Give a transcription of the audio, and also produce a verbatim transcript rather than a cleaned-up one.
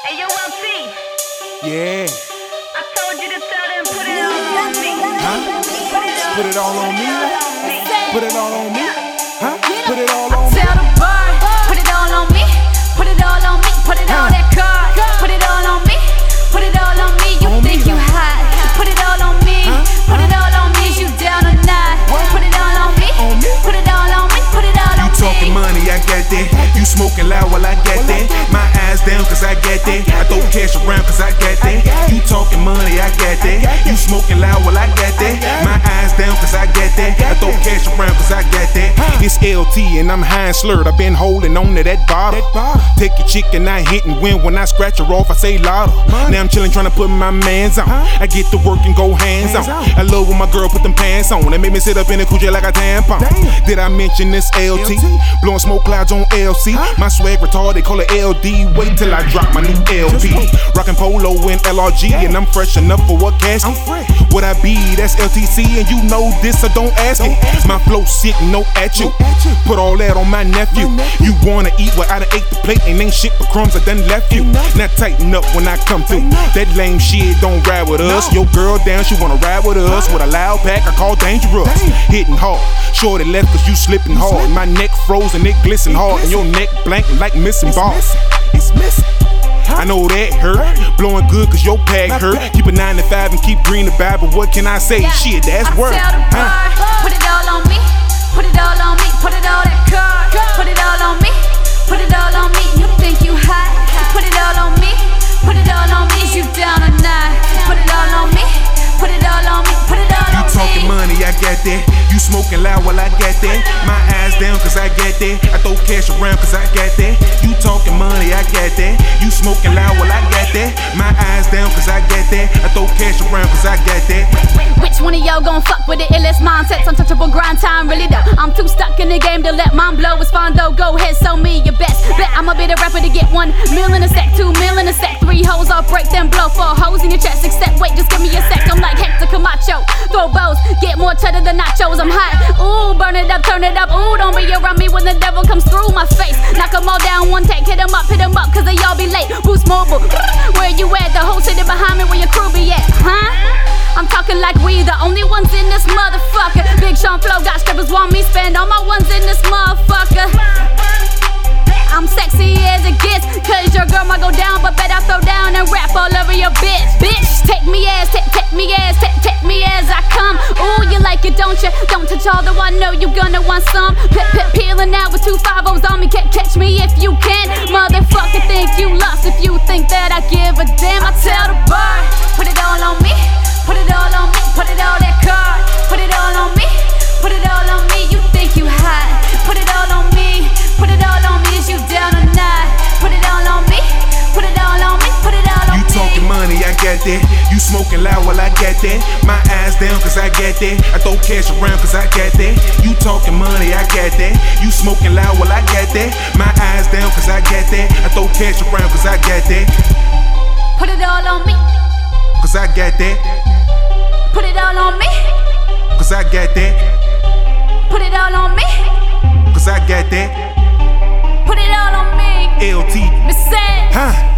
Hey, yo, L T. Yeah. I told you to tell them put it all on me. Huh? Put it all on me? Put it all on me? Huh? Put it all I on me? tell the bird, put it all on me. Put it all on me. Put it all that card. Put it all on me. Put it all on me. You On think me, you like- hot? Put it all on me. Put it all on me. Is you down or not? Put it all on me. On me. Put it all on me. Put it all You on me. talking money, I got that. You smoking loud while I got that. My eyes down cause I got that. I throw cash around cause I got that. You talking money, I got that. You smoking loud while I got that. My eyes down cause I got that. I throw cash around cause I got that. It's L T and I'm high and slurred. I've been holding on to that bottle. Take your chick and I hit and win. When I scratch her off, I say louder. Now I'm chillin' tryna put my mans on. I get to work and go hands on. I love when my girl put them pants on. They make me sit up in the coochie like a tampon. Did I mention this L T? Blowing smoke clouds on L C. My swag retarded, they call it L D. Wait till I drop my new L P. Rockin' polo and L R G, and I'm fresh enough for what casket. What I be, that's L T C, and you know this, so don't ask it. My flow sick, no at you. Put all that on my nephew. You wanna eat what I done ate the plate, and ain't shit but crumbs I done left you. Now tighten up when I come through. That lame shit don't ride with us. Your girl down, she wanna ride with us. With a loud pack, I call dangerous. Hitting hard, shorty left cause you slipping hard. My neck frozen, it glisten hard, and your neck blank like missing balls. It's missing. I know that hurt. Blowing good cause your pag hurt. Keep it nine to five and keep green the Bible. What can I say? Shit, that's I work. tell the Huh? bird, put it all on me. Put it all on me. Put it all that card. Put it all on me. Put it all on me. You think you hot? Put it all on me. Put it all on me. Is you down or not? Put it all on me. Put it all on me. Put it all You on talking me. money, I got that. You smoking loud while I got that. My eyes down cause I got that. I throw cash around cause I got that. You talking money, I got that. You smoking loud while I got that. My eyes down cause I got that. I throw cash around cause I got that. Which one of y'all gon' fuck with the illest mindsets? Untouchable grind time, really though. I'm too stuck in the game to let mine blow. It's fun though, go ahead, show me your best. Bet I'ma be the rapper to get one mil in a sec, two mil in a sec, three hoes, I'll break them blow. Four hoes in your chest, except wait, just give me a sec. I'm like Hector Camacho, throw bows, get more cheddar than nachos. I'm hot, ooh, burn it up, turn it up, ooh, don't be around me when the devil comes through my face. Knock them all down one take, hit them up, hit them up, cause they all be late. Boost mobile, where you at? The whole city behind me, where your crew be at, huh? I'm talking like we the only ones in this motherfucker. Big Sean Flow got strippers want me spend all my ones in this motherfucker. I'm sexy as it gets, cause your girl might go down, but bet I throw down and rap all over your bitch. Bitch, take me as, take, take me as, take, take me as I come. Ooh, you like it, don't you? Don't touch all though I know you gonna want some. Pip, pip, peeling out with two five ohs on me, ca- catch me if you can. Motherfucker, think you lost if you think that I give a damn. I tell the bird, put it all on me. Put it all on me, put it all that card. Put it all on me, put it all on me. You think you hot? Put it all on me, put it all on me. Is you down or not? Put it all on me, put it all on me, put it all on You me. talking money, I got that. You smoking loud while I got that. My eyes down cause I got that. I throw cash around cause I got that. You talking money, I got that. You smoking loud while I got that. My eyes down cause I got that. I throw cash around cause I got that. Put it all on me, Cause I got that. put it all on me, Cause I got that. put it all on me, Cause I got that. put it all on me. L T. Miss Sam. Huh?